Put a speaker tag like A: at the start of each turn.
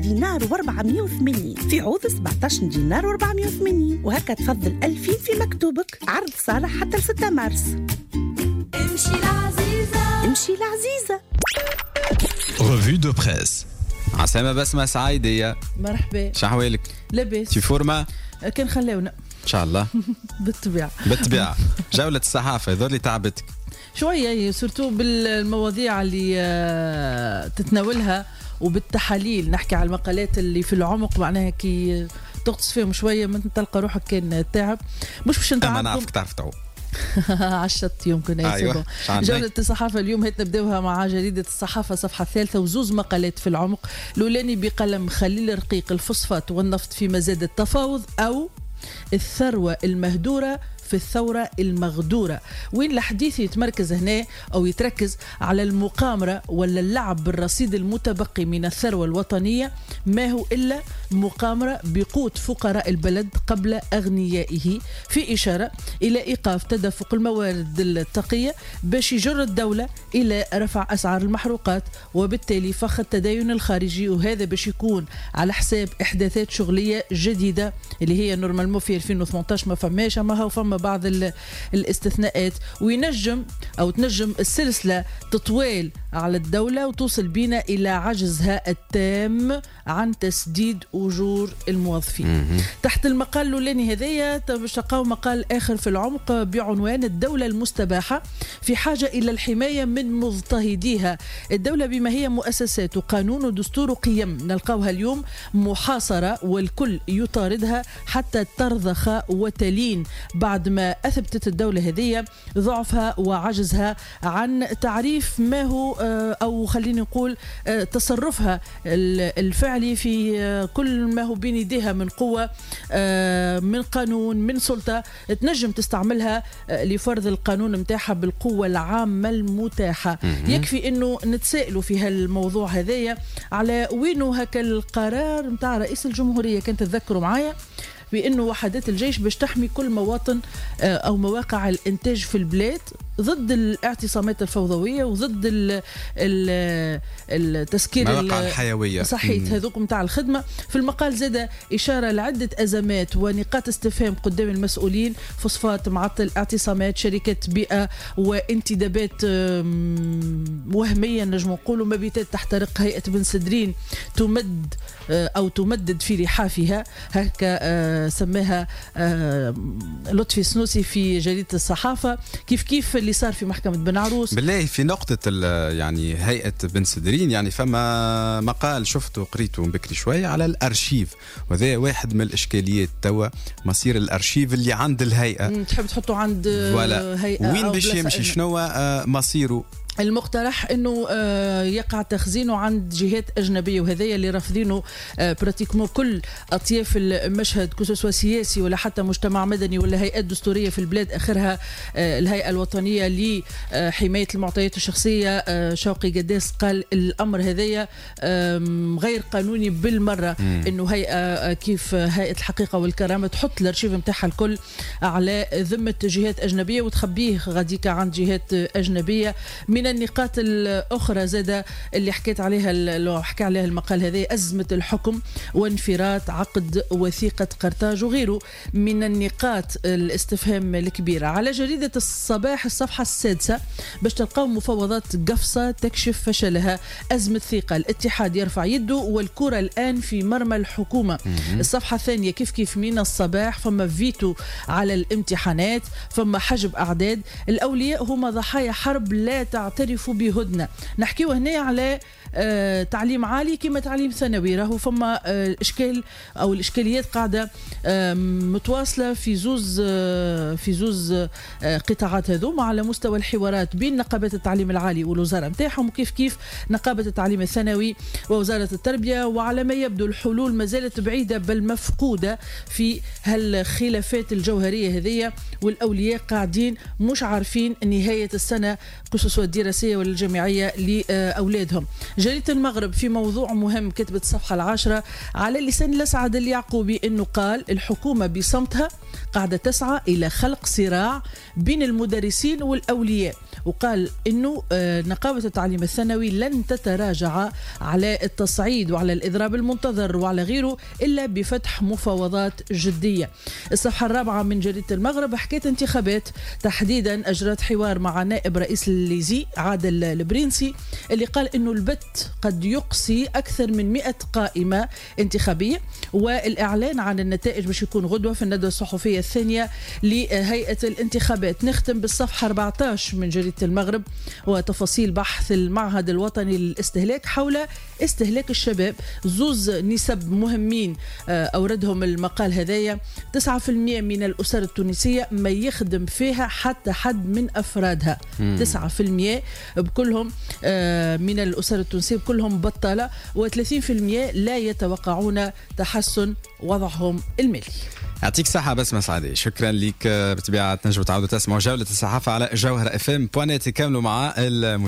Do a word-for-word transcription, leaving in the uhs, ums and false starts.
A: دينار وأربعمية وثمانين، في عوض سبعتاش دينار وأربعمية وثمانين، وهكا تفضل ألفين في مكتوبك. عرض صالح حتى ستة مارس.
B: امشي العزيزة
A: امشي العزيزة.
C: ريفو دو بريس. عسامة بسمة سعيدية،
D: مرحبا.
C: شحوالك؟
D: لاباس.
C: تي فورما؟
D: كان خلاونا
C: ان شاء الله.
D: بالطبيعة
C: بالطبيعة. جولة الصحافة يظهر لي تعبتك
D: شوية، سورتو بالمواضيع اللي تتناولها وبالتحاليل. نحكي على المقالات اللي في العمق، معناها كي تغطس فيهم شوية من تلقى روحك كان تعب. مش باش نتعبكم.
C: اما نعرفك تعرف تعوم
D: عشت يمكن.
C: أيوة.
D: جولة الصحافة اليوم هيت نبداوها مع جريدة الصحافة صفحة الثالثة وزوز مقالات في العمق. الأولاني بقلم خليل رقيق: الفوسفات والنفط في مزاد التفاوض، أو الثروة المهدورة في الثورة المغدورة. وين الحديث يتمركز هنا أو يتركز على المقامرة ولا اللعب بالرصيد المتبقي من الثروة الوطنية، ما هو إلا مقامرة بقوت فقراء البلد قبل أغنيائه، في إشارة إلى إيقاف تدفق الموارد الطاقية باش يجر الدولة إلى رفع أسعار المحروقات، وبالتالي فخ التدين الخارجي، وهذا باش يكون على حساب إحداثات شغلية جديدة اللي هي نورمالمو في ألفين وثمانية عشر ما فماش، أما هو فما بعض الاستثناءات. وينجم أو تنجم السلسلة تطويل على الدولة وتوصل بينا إلى عجزها التام عن تسديد أجور الموظفين. تحت المقال الأولاني هذايا باش تلقاو مقال آخر في العمق بعنوان: الدولة المستباحة في حاجة إلى الحماية من مضطهديها. الدولة بما هي مؤسسات وقانون ودستور وقيم نلقاوها اليوم محاصرة والكل يطاردها حتى ترضخ وتلين، بعد ما أثبتت الدولة هذه ضعفها وعجزها عن تعريف ما هو أو خليني نقول تصرفها الفعلي في كل ما هو بين يديها من قوة، من قانون، من سلطة تنجم تستعملها لفرض القانون متاحة بالقوة العامة المتاحة. يكفي أنه نتسائلوا في هالموضوع هذايا على وينه هكا القرار متاع رئيس الجمهورية، كنت تذكروا معايا بأنه وحدات الجيش باش تحمي كل مواطن أو مواقع الإنتاج في البلاد ضد الاعتصامات الفوضوية وضد التسكير
C: مواقع الحيوية.
D: صحيح هذوك متاع الخدمة. في المقال زاد إشارة لعدة أزمات ونقاط استفهام قدام المسؤولين: فوسفات معطل، اعتصامات، شركات بيئة، وانتدابات وهمية نجم نقولوا، مبيتات تحترق، هيئة بن سدرين تمد أو تمدد في لحافها، هكا سماها لطفي سنوسي في جريدة الصحافة. كيف كيف اللي صار في محكمة بن عروس.
C: بالله في نقطة يعني هيئة بن سدرين، يعني فما مقال شفته وقريته بكري شوية على الأرشيف، وهذا واحد من الإشكاليات توا، مصير الأرشيف اللي عند الهيئة.
D: تحب تحطه عند هيئة
C: وين باش يمشي؟ شنو مصيره؟
D: المقترح انه يقع تخزينه عند جهات اجنبيه، وهذا اللي رافضينه براتيكمو كل اطياف المشهد، كسوسوا سياسي ولا حتى مجتمع مدني ولا هيئات دستوريه في البلاد، اخرها الهيئه الوطنيه لحمايه المعطيات الشخصيه. شوقي قداس قال الامر هذايا غير قانوني بالمره، انه هيئه كيف هيئه الحقيقه والكرامه تحط الارشيف نتاعها الكل على ذمه جهات اجنبيه وتخبيه غاديكا عند جهات اجنبيه. من النقاط الأخرى زادة اللي حكيت عليها اللي حكى عليها المقال هذا: أزمة الحكم وانفراد عقد وثيقة قرطاج وغيره من النقاط الاستفهام الكبيرة. على جريدة الصباح الصفحة السادسة باش تلقاو مفاوضات قفصة تكشف فشلها، أزمة ثقة، الاتحاد يرفع يده والكرة الآن في مرمى الحكومة. الصفحة الثانية كيف كيف من الصباح: فما فيتو على الامتحانات، فما حجب أعداد، الأولياء هم ضحايا حرب لا تعترفوا بهدنة. نحكيو هنا على آه تعليم عالي كما تعليم ثانوي، راهو فما آه الاشكال او الاشكاليات قاعده آه متواصله في زوز آه في زوز آه قطاعات هذوما على مستوى الحوارات بين نقابات التعليم العالي والوزاره نتاعهم، وكيف كيف نقابه التعليم الثانوي ووزاره التربيه. وعلى ما يبدو الحلول ما زالت بعيده بل مفقوده في هالخلافات الجوهريه هذه، والاولياء قاعدين مش عارفين نهايه السنه، خصوصا ديال الدراسية والجامعية لأولادهم. جريدة المغرب في موضوع مهم كتبت الصفحة العاشرة على لسان الأسعد اليعقوبي أنه قال الحكومة بصمتها قاعدة تسعى إلى خلق صراع بين المدرسين والأولياء، وقال أنه نقابة التعليم الثانوي لن تتراجع على التصعيد وعلى الإضراب المنتظر وعلى غيره إلا بفتح مفاوضات جدية. الصفحة الرابعة من جريدة المغرب حكاية انتخابات، تحديدا أجرت حوار مع نائب رئيس الليزي عادل البرنسي اللي قال أنه البت قد يقصي أكثر من مئة قائمة انتخابية، والإعلان عن النتائج باش يكون غدوة في الندوة الصحفية الثانية لهيئة الانتخابات. نختم بالصفحة أربعة عشر من جريدة المغرب وتفاصيل بحث المعهد الوطني للاستهلاك حول استهلاك الشباب، زوز نسب مهمين أوردهم المقال هذايا. تسعة بالمئة من الأسر التونسية ما يخدم فيها حتى حد من أفرادها، تسعة بالمئة بكلهم من الأسر التونسية بكلهم بطالة، وثلاثين بالمئة لا يتوقعون تحسن وضعهم المالي.
C: يعطيك صحة بس مسعدي، شكرا لك. بطبيعة تنجموا تعودوا تسمعوا جولة الصحافة على جوهر اف ام بوانيت كاملوا مع